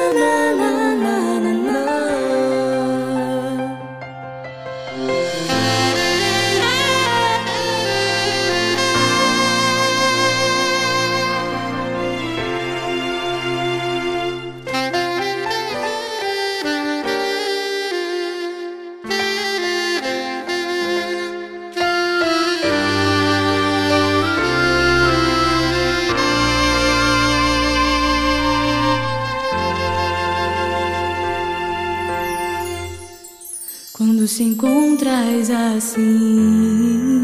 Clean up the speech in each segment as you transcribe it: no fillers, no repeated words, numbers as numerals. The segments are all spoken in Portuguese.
Quando se encontras assim,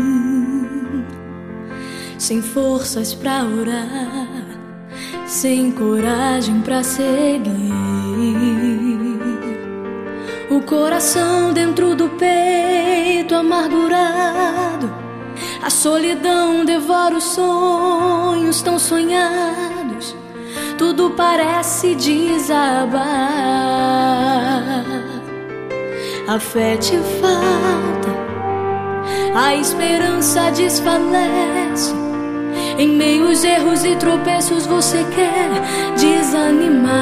sem forças pra orar, sem coragem pra seguir, o coração dentro do peito amargurado, a solidão devora os sonhos tão sonhados, tudo parece desabar. A fé te falta, a esperança desfalece. Em meio aos erros e tropeços você quer desanimar,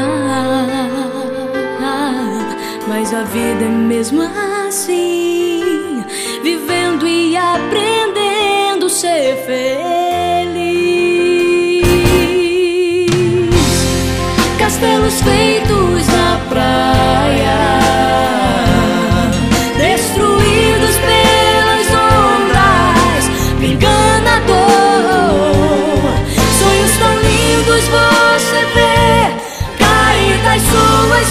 mas a vida é mesmo assim, vivendo e aprendendo a ser feliz. Castelos feitos na praia, destruídos pelas ondas, me engana a dor. Sonhos tão lindos você vê cair das suas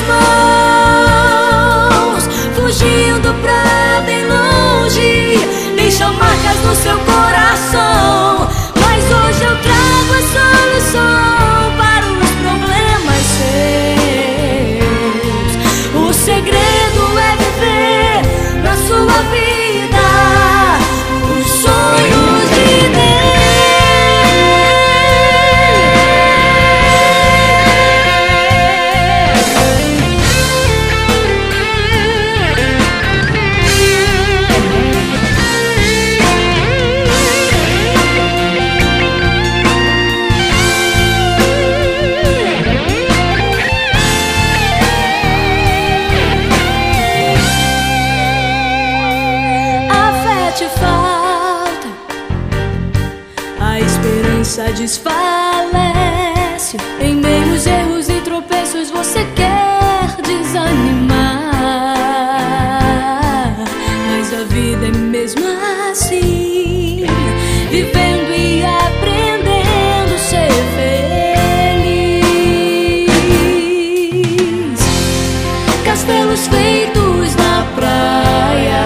mãos, fugindo pra bem longe, deixam marcas no seu coração. Mas hoje eu trago a solução para os problemas seus. O segredo é viver na sua vida os sonhos de desfalece. Em meio aos erros e tropeços você quer desanimar, mas a vida é mesmo assim, vivendo e aprendendo a ser feliz. Castelos feitos na praia,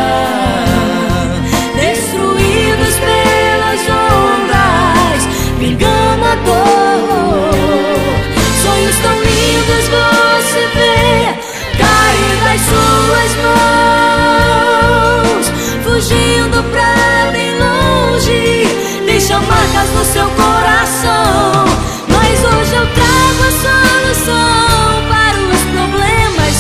destruídos pelas ondas, me engana a dor. Sonhos tão lindos você vê cair das suas mãos, fugindo pra bem longe, deixam marcas no seu coração. Mas hoje eu trago a solução para os problemas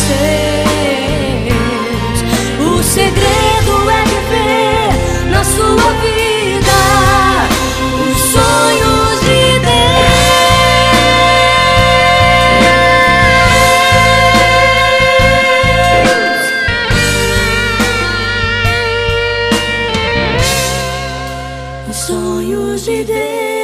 seus. O segredo é viver na sua vida os sonhos de Deus. Os sonhos de Deus.